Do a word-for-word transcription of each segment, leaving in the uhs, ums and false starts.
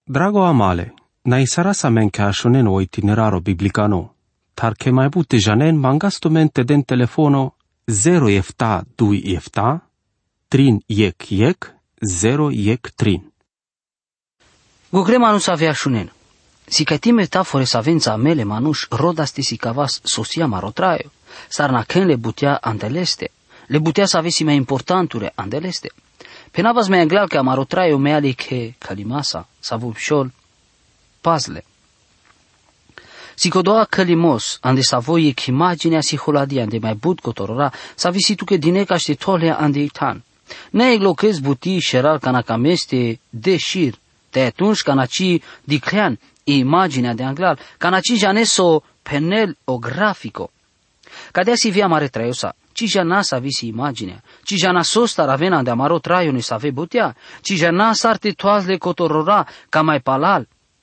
Drago amale, na isara sa men ka shonen o itineraro biblicano, tar ke mai bute janen mangastumente den telefono zero efta dui efta, trin yek yek, zero yek trin. Gugre manus avea shunen. Si că ti metafore savența mele manuș rodas ti si cavas sosia marotraio, sarna ken le butea andeleste, le butea să avesi mai importanture andeleste. Penavas mai anglal că marotraio me ali che kalimasa, savu pșol, pazle. Si codoa kalimos, ande savoi e imaginea si holadia ande mai bud cotorora, sa visi tu che dineca ște tolea ande itan. Ne eglochez buti șeral canacameste deșir, te atunci canaci diclean, imaginea de anglal, canaci janeso penel o grafico. Cadea si via mare traiosa, ci jana sa visi imaginea, ci jana sosta ravena de amaro traio ne save butea, ci jana sarte toazle cotorora ca mai palal.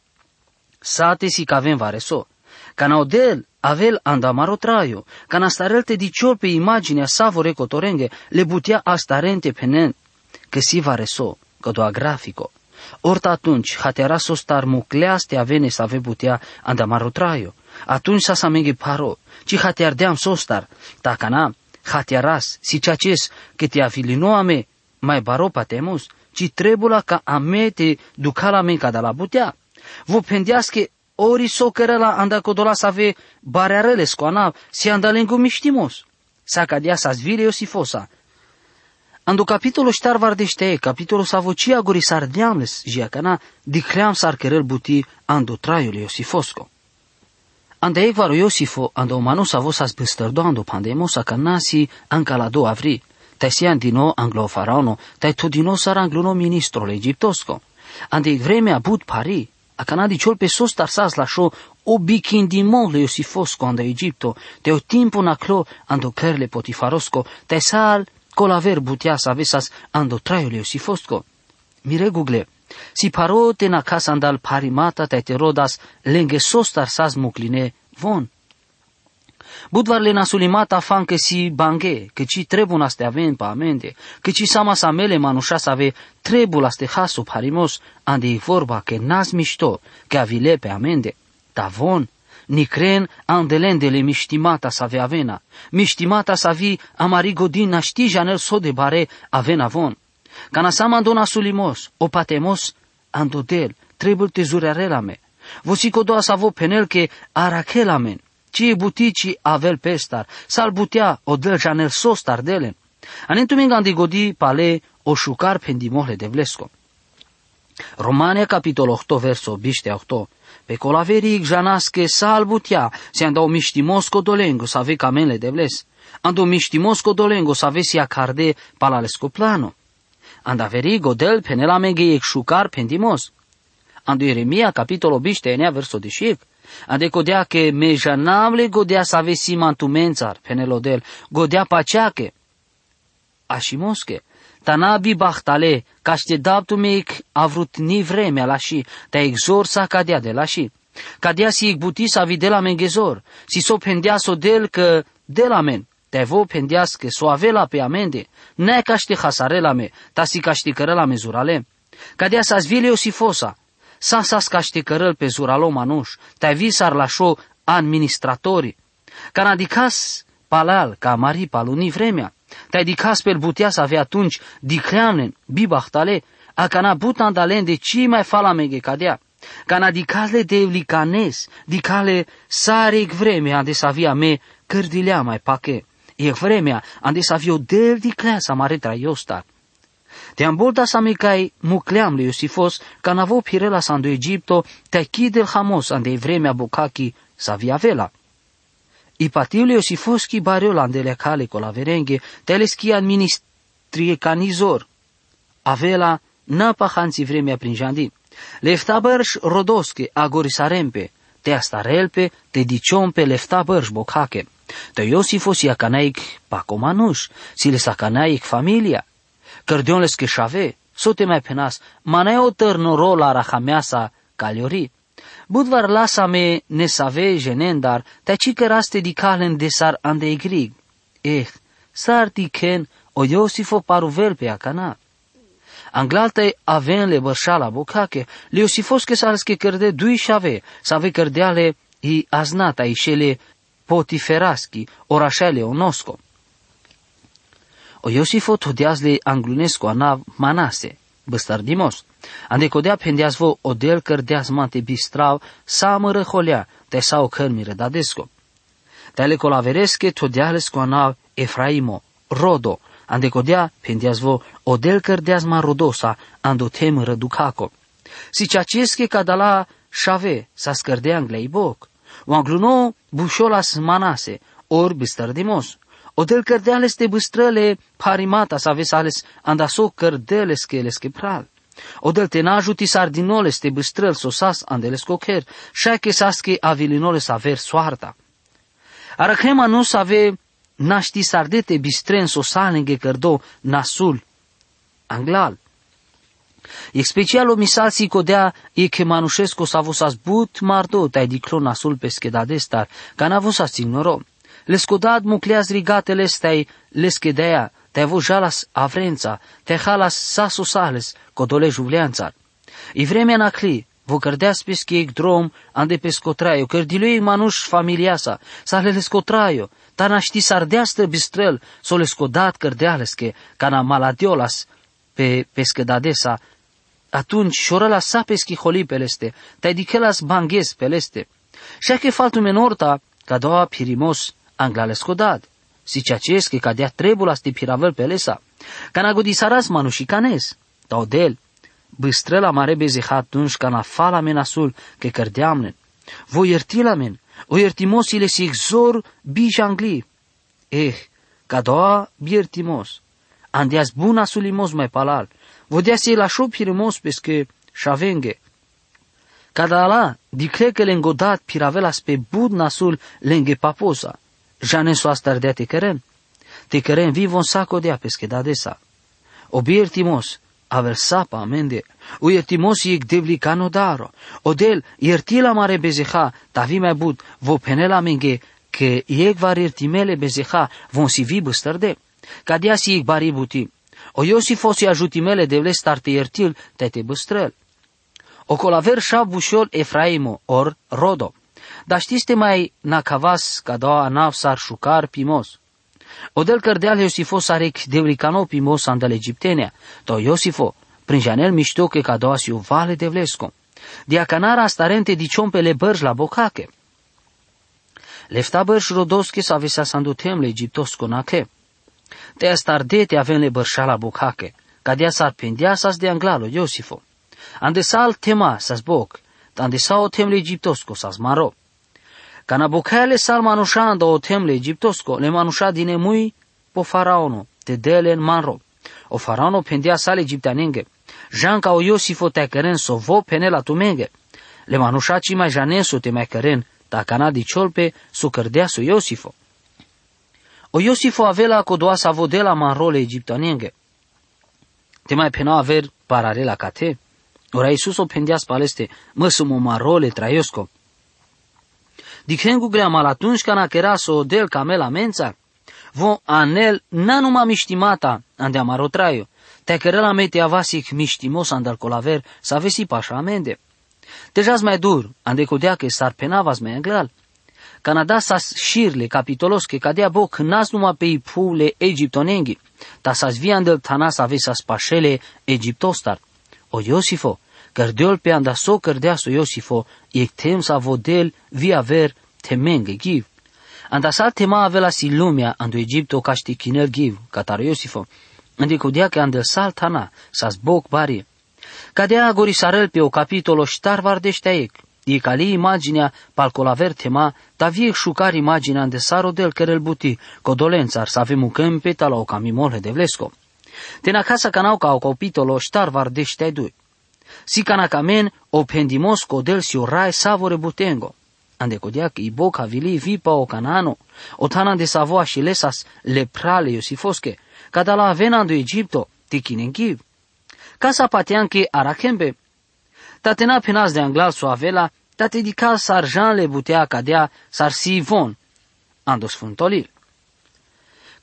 Sate si cavem vareso, cana odel avel andamaro traio, cana starelte dicior pe imaginea savore cotorenge, le butea astarente penen, că si vareso, că doa grafico. Orta atunci, hatera sostar mucleaste avene să ave butea andamaro traio. Atunci sa sa menge paro, ci hateardeam sostar, tacana, hatearas, si ceaces, că te afilino ame, mai baro patemus, ci trebula ca ame te ducala men ca da la butea. Vă pendească ori socărăla anda codola să ave barearele scoana, si andalengu miștimos. Sa cadea sa zvile Iosifosa. Ando capitolo ștar vardește, capitolo sa vocia gori sardeamles, jiacana, dicleam sar querel buti ando traiul Iosifosco. Anda ecvaro Iosifo, ando manu sa vos as bistărdo ando pandemo sa canasi anca la do avri, tai si andino anglo faraono, tai todino sar anglono ministrul egiptosco. Ande vreme abut pari, a canadi ciol pe sos tarsas la show o bikindimo le Iosifosco ando Egipto, te o timpo naclo ando clerle potifarosco, tai sal colaver butea să avesas ando traiul Iosifosco. Mire gugle, si parote na casa andal parimata te te rodas lenge sostar sas mucline von. Budvar le nasulimata fan că si bange, că ci trebun aste aven pa amende, că ci sama sa mele manușa să ave trebul aste hasu parimos, ande e vorba că nas mișto, că avile pe amende, ta von. Nicren andelendele miștimata sa ve avena, miștimata sa vi amari godin na ști janel so de bare avena von. Cana sa mandona sulimos, o patemos, andodel, trebuie te zurarela me. Vosi codoa sa vo penel que arachela men, ci e butici avel pestar, sal butea o del janel so stardelen. Anentuminga andi godi pale o șucar pendimohle de vlesco. Romania capitol opt verso biște opt. Pe colaveric janasche salbutia, se andau miștimos codolengo să ave camenle de vles. Ando miștimos codolengo să ave si acarde palalesco plano. Andaveri godel penela mege exucar pendimos. Ando Ieremia capitolo biște enea verso dicic. Ande godea che me janavle godea să ave si mantumențar penelodel, godea paceache. Așimosche. Tanabi bahtale, caște daptu meic a vrut ni vremea la și, te exor sa cadea de la și. Cadea si icbuti sa vi de la mengezor, si so pendea so del că de la men, te vo pendeas că so avela pe amende, ne caște hasarela me, ta si caște cărăla me zurale. Cadea sa zvile Iosifosa, sa sas caște cărăl pe zuralo manuș, te vi sar la șo administratori, canadicas palal, ca mari paluni vremea. Te-ai dicas pe-l butea să avea atunci dicleanen, bibahtale, a cana butandalen de ci mai fala meghe cadea. Cana dicale de evlicanes, dicale sarec vremea ande să avea me cărdilea mai pache. E vremea ande să avea o del diclea să mare traiostar. Te-am bolda să me cai mucleam le Iosifos, cana vo pirela să ando Egipto, te-ai chidel hamos ande vremea bocachi să avea vela. Ipatiule Iosifoschi bariola andele cale colaverenghe, teleschi administrie canizor. Avela napa hansi vremea prin jandi. Leftabărș rodosche agorisarempe, te astarelpe, te diciompe leftabărș bocache. Te Iosifos ia canaic pacomanuș, si le sacanaic familia. Cărdion che șave, sote mai penas, manai o tărnoro la rahameasa caliori. Budvar lasame ne save jenendar, te ci căraste dicalen de sar ande egrig. Eh, sar tiken o Iosifo paruvel pe acana. Anglalte avem le bărșala bocache, le Iosifos che sa che cărde dui șave, sa ve cărdeale i aznata i șele potiferaschi, orașele onosco. O Iosifo todiazle anglunesco ana manase, băstardimos. Ande codea pendeaz vo odel cărdeaz mante bistrau, sa mă răholea, te sa o cărmire dadesco. Tele colaveresche todialesco ana Efraimo, Rodo, ande codea pendeaz vo odel cărdeaz ma rodosa, ando tem răducaco. Si ceaciesche cadala șave, sa scărdea angleiboc. O angluno bușolas manase, or băstardimos. Odel cărdeales te băstrăle parimata sa vesales andaso cărdeles che les che pral. Odel te najuti sardinoles te băstrăl sosas andeles cocher, șa che sasche avilinoles aver soarta. Aracrema nu save naști sardete bistren sosalenghe cărdo nasul anglal. E special o misal si codea e che manușesco s-a vosas but mardo tai diclo nasul peschedadestar, ca n-a vosas ignoro. Lescodad mucleaz rigatele stai leschedea, te avo jalas avrența, te halas sasosales, codole juvleanțar. I vremea nacli, vo cărdeas peschiec drom, ande pescotraio, cărdiluiec manuș familiasa, sa le lescotraio, ta naști sardeastă bistrel, so lescodat cărdealesche, ca na maladiolas pe pescedadesa, atunci șorăla sa peschi holipeleste, te dichelas banghes peleste. Și che faltu menorta, ca doua pirimos, anglalescodad. Si ceaces che cadea trebula sti piravel pelesa, ca na godisaras manușicanes, ta odel, băstrăla mare bezeha atunci ca na fala menasul che cărdeamnen. Vo iertila men, o iertimosile si exor bijangli. Eh, ca doua biertimos, andeas buna sulimos mai palal, vodea si la șo pirimos pesche șavenghe. Cada ala, dicle că le-ngodat piravelas pe bud nasul lenghe paposa, jane so astardea te căren. Te căren vivon saco dea pesche dadesa. O biertimos, aver sapa amende, o iertimos iec devlicano daro, odel iertila mare bezeha, tavi mai bud, vo penela menge, că iec var iertimele bezeha, von si vi băstărde, ca dea si iec bari buti. O Iosifosi ajutimele de vlestar te iertil, te te băstrăl. O colaver șa bușol Efraimo, or Rodo. Dar știți mai nacavas ca doua navsar șucar pimos. Odel cărdeal Iosifos arec devlicano pimos andal egiptenea. To Iosifo, prin janel mișto că ca doua si o vale de vlesco. Diacanara astarente diciompele bărj la bocache. Lefta bărj rodosche sa vesea sandutem le egiptosco nache. Te astardete avem le bărșa la bocache. Ca dea s-ar pendea sas de anglalo Iosifo. Andesal tema sas boc, andesal o tem le egiptosco sas maro. Ca na bocale sal manușa o tem le egiptosco, le manușa dine mui po faraono, te dele în manro. O faraono pendea sal egiptanenge, jan ca o Iosifo te căren so vo pene la tumenge. Le manușa ci mai janesu te mai căren, ta cana di ciolpe su cărdea su Iosifo. O Iosifo avela codoa sa vodela manrole egiptanenge. Te mai pena aver pararela ca te. Ora Iisus o pendea spaleste, mă sumo marole traiosco. Dichengu greamal atunci ca na chera so del camela mența, vo anel nanuma miștimata ande amaro traio, te cărela mete avasic miștimos andal colaver sa vesi pașa amende. Deja-s mai dur, ande codea că s-ar penavas mai anglal. Canada sas șirle capitolos că cadea boc nas numai pe ipule egiptonenghi, ta sas vi andel tanas avesas pașele egiptostar. O Iosifo, cărdeol pe andaso cărdeaso Iosifo, ectem sa vodel vi aver temenge giv. Andasal tema avela si lumea andu Egipto ca ști chiner giv, cataro Iosifo, ande codea că andel sal tana, sas boc bari. Cadea gorisarel pe o capitolo ștar vardește ec, e cali imaginea palcolaver tema, da viec șucar imaginea ande sarodel cărel buti, codolențar să avem un câmpeta la o camimole de vlesco. Tena casa canau ca o capitolo ștar vardește dui. Si canacamen o pendimos codel si o rai savore butengo. Ande codea că i boca vili vipa o canano, o tana de savoa și lesas leprale Iosifosche, cada la avenandu Egipto, tikinengiv. Casa pateanche arachembe, tatena penas de anglal so avela, tate dical sarjan le butea cadea sar si von, ando sfântolil.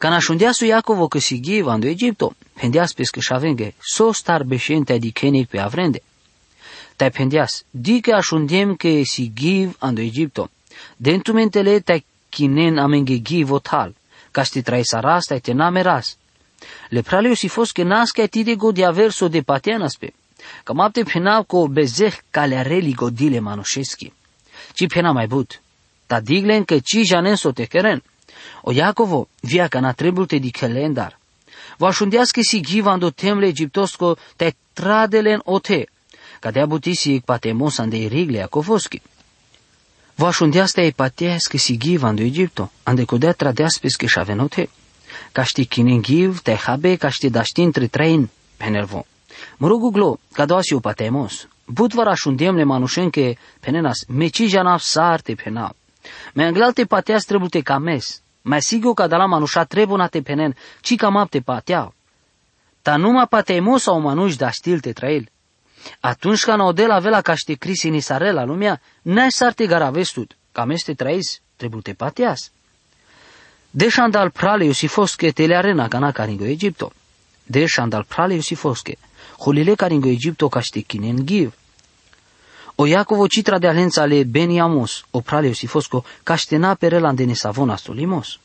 Canashundeasu Iacovo că sigiv ando Egipto, pendeas pescă șavenge, sos tar beșente adicenic pe avrende. Tai pendeas, dică așundem că sigiv ando Egipto, dentumentele tai chinen amenge givo tal, ca sti trai saras tai te nameras. Le praleu si fost că nască atide go de averso de pateanaspe, că mapte penau co bezeh caleareli godile manușeschi. Ci pena mai but, ta diglen că ci janen so te keren. O Iacovo, via ca na trebulte di calendar. Va șundească si givando temle egiptosco te tradelen ote, ca de abutisi ec patemos ande irigle Iacovoschi. Va șundească e patească si givando Egipto, ande codea tradeaspes că șavenote. Ca ști chinen giv, te habe, ca ști daștin tre train, penervo. Mă rog uglo, ca doasi o patemos. But vara șundemle manușenke penenas, meci janaf sarte penau. Me anglalte pateas trebute cames. Mai sigur că de la manușa trebuie te penen, ci cam apte pateau. Ta numai patemos sau manuși da stil te trail. Atunci ca n-o de la vela ca ște crisi ni sarela lumea, n-ai sarte garavestut, cam este traiz, trebuie te pateas. Deșandal prale Iosifosche te le arena ca na caringo Egipto. Deșandal prale Iosifosche, holile caringo Egipto ca ște chinen giv. O Iacovo citra de alența ale Beniamos, o prale Iosifosco, ca ște na perela de nesavon astolimos.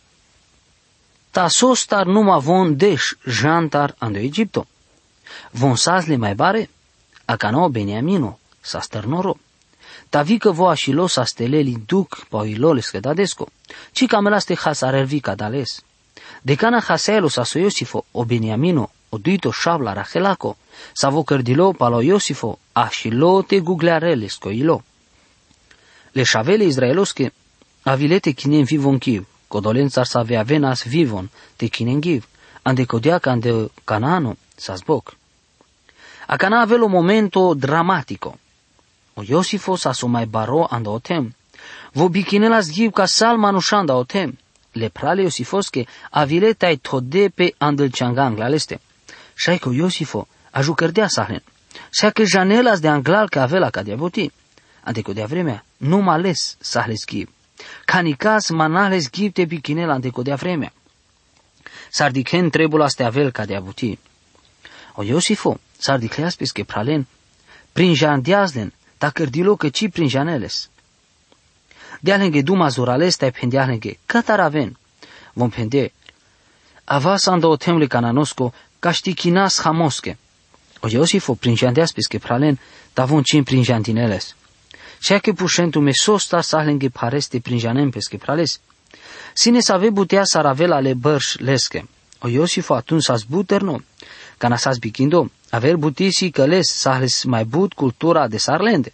Ta sostar numa von deș jantar ando Egipto. Von sazle mai bare, a cano Beniamino, sa sternoro. Ta vică voa și lo sa steleli duc pa iloles că dadesco, ci camelaste hasarelvi ca dales. De cana haseelo sa so Iosifo, o Beniamino, o duito șabla Rachelaco, sa vo cărdilo pa lo Iosifo, a și lo te gugleareles co ilo. Le șavele izraelosche, avilete chinen vivon chiv, codolențar sa avea venas vivon, te chinen giv, ande codea ca ande Canaano, sa zboc. A Cana avea un momento dramatico. O Iosifo sa so mai baro anda otem. Vo bichinelas giv ca salma nușanda otem. Le prale Iosifosche avilete ai tode pe andel changang la leste. Șai că Iosifo a jucărdea sahlen. Șa că janelas de anglal că avea ca de avuti. Anteco de vremea, nu m-a ales sahles giv. Canicas manales giv te bichinela anteco de vremea. Sardichen trebul aste avel ca de avuti. O Iosifo sardicleas pesche pralen. Prin jandeazlen, ta cărdilo că ci prin janeles. De-alenghe duma zorales te pendealenghe, cătar aven. Vom pende. Avas anda o temle cananosco, ca ști chinas hamosche. O Iosifo prin jandeas pesche pralen, ta von cin prin jantineles. Cea că pușentu me sosta sahlenghe pareste prin janem pesche prales. Sine să ave butea saravela ale bărș lesche. O Iosifo atunci s-a zbuterno. Cana s-a zbichindo, aver butisi căles sahles mai but cultura de sarlende.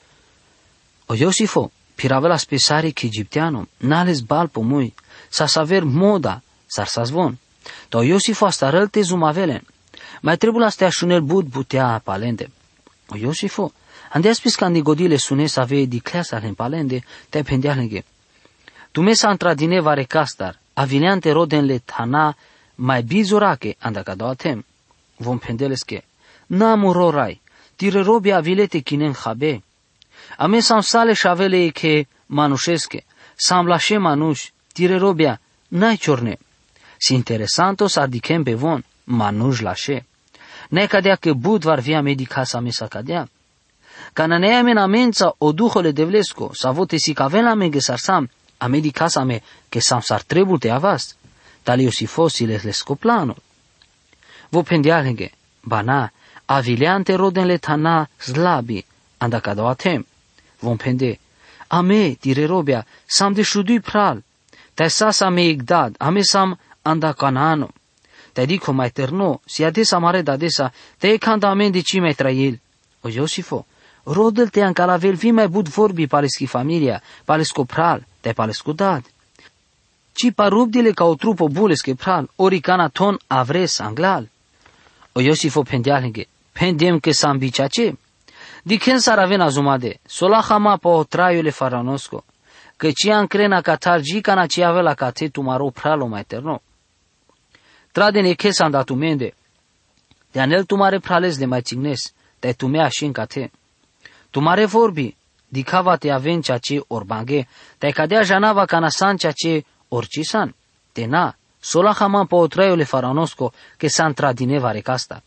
O Iosifo, piravela spesare că egipteano, n-ales bal pomui, sa saver moda, sar sa zvon. To Iosifo asta rălte zumavelen. Mai trebuie astea șunel but butea palende. O Iosifo, andea spis că andigodile sune să ave dicleasa în palende, te pendealenghe. Tu mesa întradine vare castar, avineante rodenle tana, mai bizurache andaca doa tem. Vom pendeles că, n-am rorai, tire robia avilete chinen habe. Ame sam sale șavele că manușesche, sam lașe manuș, tire robia, n-ai ciorne. Si interesanto s-ar dicem pe von, manuș lașe. Ne cadea că bud var via medica sa mesa cadea. Ca na nea menamența o duhole de vlesco, sa vote si ca ven la mege sar sam, a medica sa me, că sam sar trebul te avast. Tali Iosifosiles lesco plano. Vo pendealenghe, bana, avileante rodenle tana slabi, anda ca doa tem. Vom pende, ame, tire robia, sam de șudui pral, te sa sa me igdad, ame sam anda Canaano. Te dico mai terno, si adesa mare da adesa, te e canda amen de ci mai trail. O Iosifo, rodel te an calavel vi mai bud vorbi paleschi familia, palesco pral, te palesco dad. Ci parubdile ca o trupo bulesche pral, ori cana ton avres anglal. O Iosifo pendealenghe, pendem că s-a ambicea ce? Dichen s-ar avea zumade, sola hama pa o traiule faranosco, că ci an crena ca targi cana ci avea ca te tu maro pralo mai terno. Tradene che s-a dat umende, de anel tu mare prales de mai cignes, te tu mea și înca te. Tu mare vorbi, dicava te aven cea ce orbanghe, te cadea janava cana san cea ce orcisan, te na, sola jamás po otraiole faraonosco que san tradine varecasta.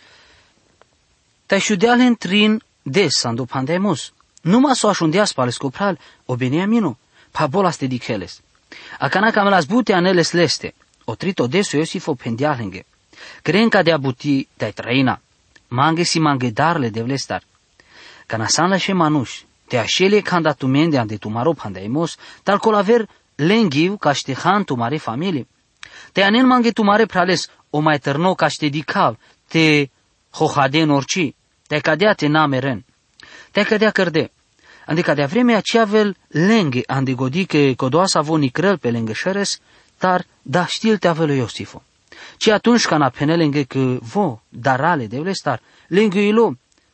Tai shudealen trin des sandu pandemos. Numa so ashundeas pales copral o Beniamino, pa bolas dedicheles. Acana camelas bute aneles leste, o trito deso Iosifo pendialenge. Creen ca de abuti dai traina, mange si mange darle de vlestar. Cana san la manush, te așele canda tumende ande tumaro pandaimos, tal colaver lengiu ca ște han tumare familie. Te anen mange tumare prales o mai tărno ca ște dical, te hohaden orici, te cadea te nameren. Te cadea cărde. Adică de vreme aceea vel lenghe ande godi că codoasa vo nicrel pe lângă șeres, dar da știl te avelo Iosifo. Ci atunci ca na penelenge că vo darale de vlestar, lângă ilo,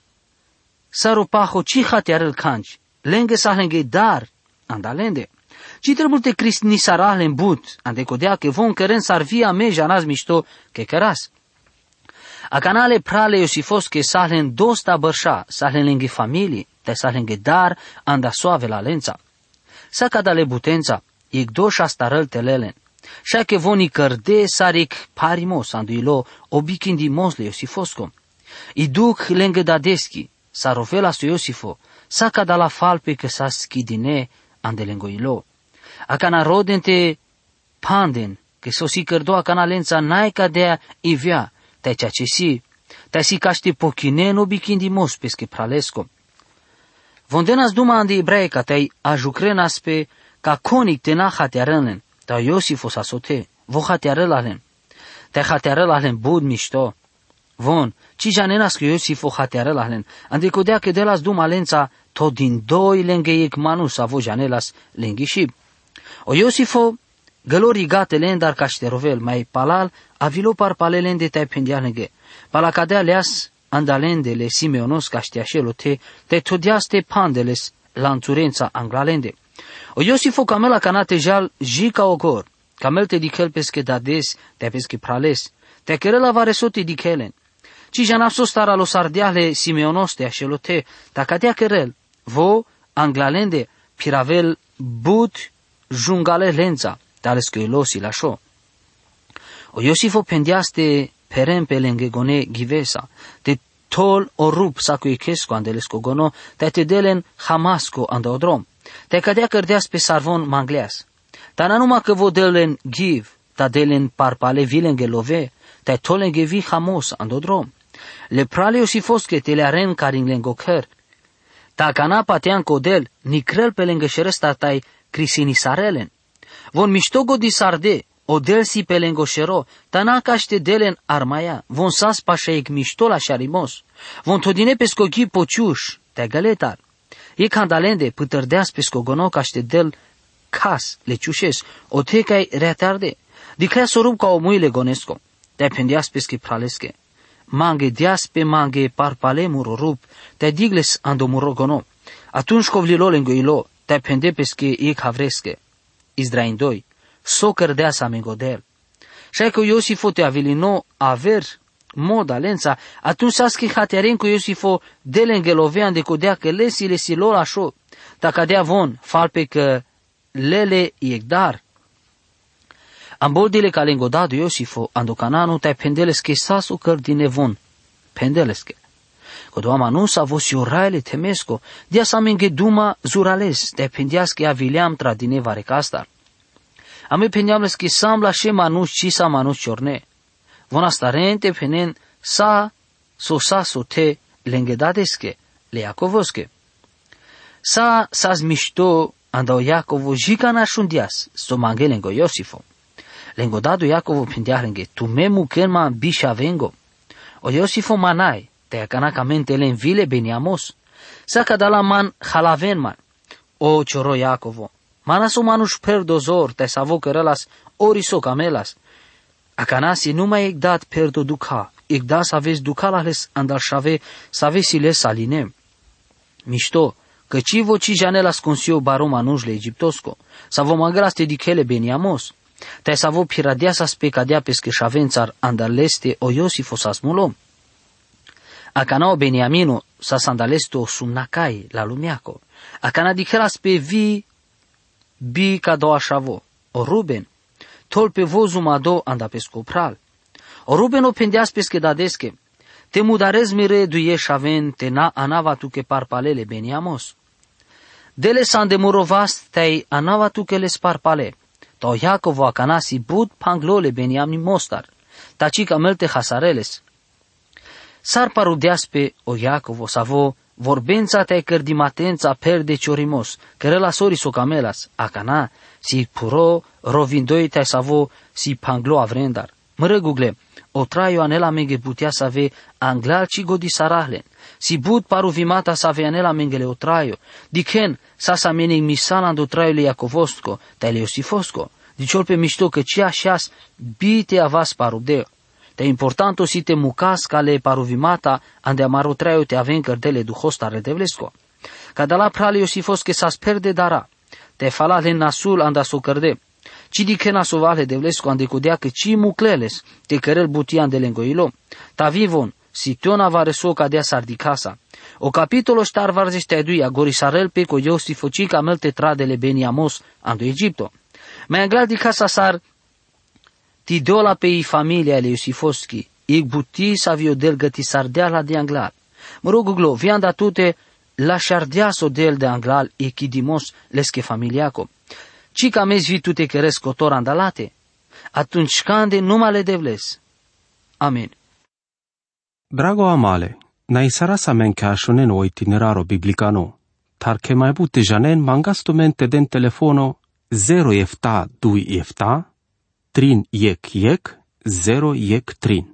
saru paho ci hatearel canci, lângă sa lângă dar, andalende. Ci trebuie te crist ni sarale în but, ande codea că von căren sar via me janaz mișto că căras. A canale prale Iosifos că sahlen dosta bărșa, sahlen lângă familie, te sahlen gă dar, anda soave la lența. Sa cadale butența, ig doșa starăl telelen. Și că voni cărde saric parimos anduilo obikindi mosle Iosifosco. I duc lângă dadeschi, sa rovela su Iosifo, sa cada la falpe că sa schidine ande lengoilo. A cana rodente panden, că so si cărdo a cana lența n-ai cadea ivia, te cea ce si, te si caște pochine no bikindi mos pesche pralesco. Vondenas duma ande ebraica te ajucrenas pe ca conic te na hatearănen, ta Iosifo sa sote, vo hatearălalen. Te hatearălalen bud mișto. Von, ci janenas că Iosifo hatearălalen, ande codea că de las duma lența tot din doi lângă ec manus avo janelas lânghi și. O Iosifo gălori gate lendar ca șterovel, mai palal avilo par palelende te pendea lângă. Pala cadea leas andalendele Simeonos ca șteașelo te, te todiaste pandeles lanțurența anglalende. O Iosifo camela canate jal jica ogor, camel te dichel pesche dades, te pesche prales, te querela varesoti dichelen. Ci janapso stara los ardeale Simeonos te așelo te, ta cadea querel, vo anglalende piravel but jungale lența, tales că ilosi lașo. O Iosifo pendiaste perem pe lângă gone ghivesa, te tol o rup sa cu echesco andelesco gono, te te delen hamasco andodrom, te cadea cărdeas pe sarvon mangleas. Ta na numai că vo delen giv, ta delen parpale vilenghe love, te tolenghe vi hamos andodrom. Le prale Iosifos că te le aren carin lengocher. Ta cana patean codel, nicrel pe lângă șeresta tai crisinisarelen. Von miștogo di sarde, o delsi pe lengoșero, ta na caște delen armaia, von sas pașeic mișto la șarimos, von todine pe scogi pociuș, te galetar. E candalende, pătărdeas pe scogono caște del cas, le ciușes, o te cai reatarde, di crea sorup ca o muile gonesco, te pendeas pe schipralesche, mange deas pe mange parpale murorup, te digles ando murogono, atunci covlilo lengoilo, te pende pe sche e havresche, Izrain doi, so cărdeas amengodel. Și că Iosifo te avilino aver moda lența, atunci s-a schihatearen cu Iosifo de lenghelovean de codea că lesile si lor așo, ta cadea von, falpe că lele iegdar. Amboldile ca lengodado Iosifo, andocananu te pendeles che sasu cărdine von, pendeles che. Codoama nu s-a vos iuraile temesco, dia s-a menge duma zurales, te pendeas că avileam tradine varecastar. Ame pendeamles că sambla she manus ci sa manus ciorne. Von astarente penen sa so sa so te lengedadeske, le Iacovosche. Sa sas mișto andau Iacovo jica nașundias, so mange lengo Iosifo. Lengodado Iacovo pendea lenge, tu memu kenma bisha vengo. O Iosifo manai, te acanacamente len vile beniamos. Sa cadala man halavenman, o cioro Iacovo. Manas o manus perdozor, te savo cărelas oriso camelas. Acanasi nu mai ec dat perdo duca, ec da să aveți duca la les andal șave, să aveți les aline. Mișto, că ci voci janelas consio baro manujle egiptosco, să vă magras te dichele beniamos. Te să vă piradea să specadea pesche șavențar andaleste o Iosifo să smulom. Acanao Beniamino să sandaleste o sumnacai la lumiaco. Acana dichelas pe vi bi ca doa șavo, o Ruben. tol pe vozu mado anda pe scopral. O rubeno pendeas pesche dadesche, te mudarez mire duie shaven te na anava tu che parpalele beniamos. Dele san de murovast tei anava tu che le sparpale, to Iacovo acanasi bud panglole beniamni mostar, taci camelte hasareles. Sar parudeas pe o Iacovo savo, vorbența te cărdimatența perde ciorimos, cărela sori socamelas, acana, si puro, rovindoi te savo, si panglo avrendar. Mără gugle, o traio anela menge putea să ave anglal ci godi sarahlen, si bud paru vimata să ave anela mengele o traio, dichen sa sa meneg misalan do traio le Iacovostco, te le Iosifosco, diciol pe mișto că ci așas bite avas parudeo. Te importanto si te mucas ca le paruvimata ande amaro traio te aven cărdele duhosta redevlesco. Cada la prale Iosifos che sa sperde dara, te fala le nasul anda so cărde, ci dichena so vale devlesco ande codea că ci mucleles, te cărel butian de lengoilo, ta vivon, si tiona va reso cadea sardicasa. O capitolo star varzește aduia gorisarel pe co Iosifocica melte tradele beniamos ando Egipto. Mai angla di casa sar ti dola pe i familia le Iosifoschi, ig buti sa vio del găti sardeala de anglal. Mă rog glo, vianda tute la șardeaso del de anglal e chidimos lesche familiaco. Ci ca mezi vi tute căresc cotor andalate, atunci cande numale devles. Amin. Drago amale, na isara sa men ca shonen o itineraro biblicano, tar che mai bute janen mangastumente den telefono zero efta dui efta, trin yek yek, zero yek trin.